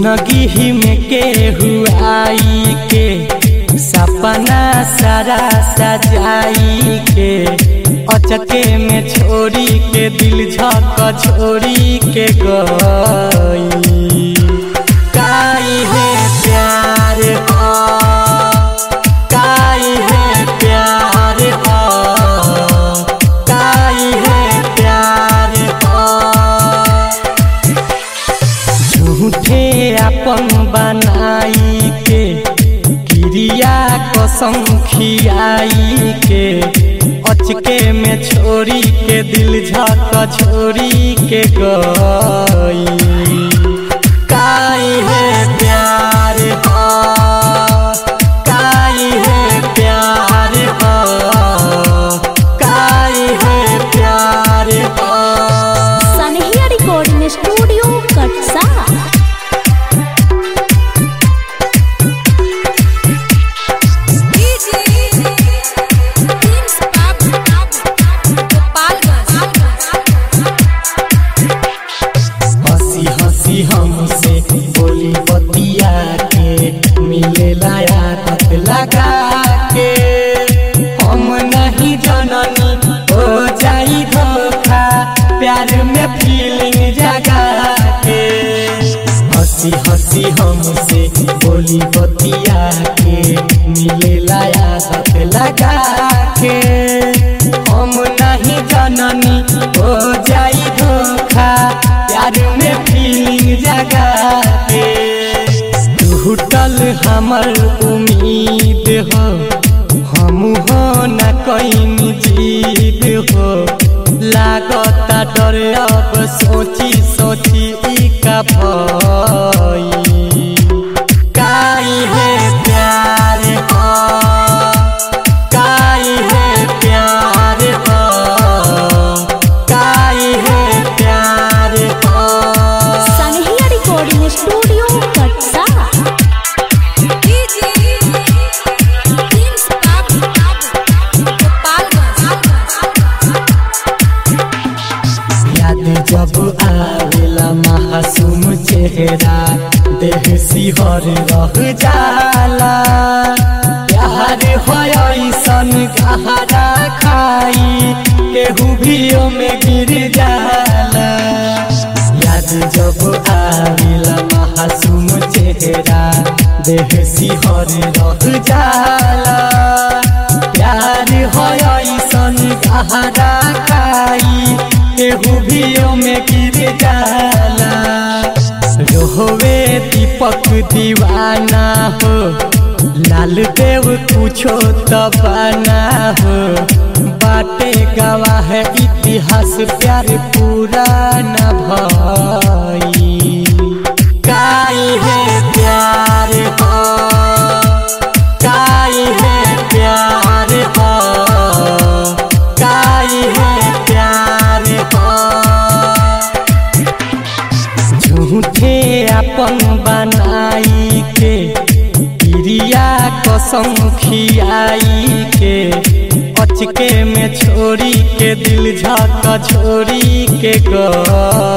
जिंदगी में के हुआई के सपना सारा सजाई के अचके में छोड़ी के दिल झक छोड़ी के गई। काई है प्यार हो, काई है प्यार हो, काई है प्यार हो। झूठे अपन बनाई के क्रिया कसम खियाई के अचके में छोड़ी के दिल झक छोड़ी के गई। काई है प्यार हो, काई है प्यार हो, काई है प्यार हो। सनहिया रिकॉर्डिंग स्टूडियो कटसा। हमसे बोली बतिया के मिले लायक लगा के हम नहीं जननी हो जाई धोखा प्यार में फीलिंग जगा के। हंसी हंसी हमसे बोली बतिया के मिले लायक लगा के हम नहीं जननी हो जाई धोखा प्यार में फीलिंग जगा के। टूटल हमर उम्मीद हो, हम हो न कोई जीत हो। लागता डर अब सोची सोची ई का भई। काई है प्यार हो, काई है प्यार हो, काई है प्यार हो। सनहिया रिकॉर्डिंग स्टूडियो कटसा। याद जब आवेला मासूम चेहरा देह सिहर रह जाला। प्यार होय सन गहरा खाई केहू भी में गिर जाला। याद जब आवेला मासूम चेहरा देह सिहर रह जाला। प्यार होय सन गहरा खाई केहू भी में गिर जाला। रोहवे दीपक दीवाना हो, लाल देव कुछो तबाना हो। बाटे गवाह इतिहास प्यार पूरा न भई। काई है प्यार हो, काई है प्यार हो, काई है प्यार हो। झूठे अपन बनाई के क्रिया कसम खियाई के अचके में छोड़ी के दिल झक छोड़ी के गई।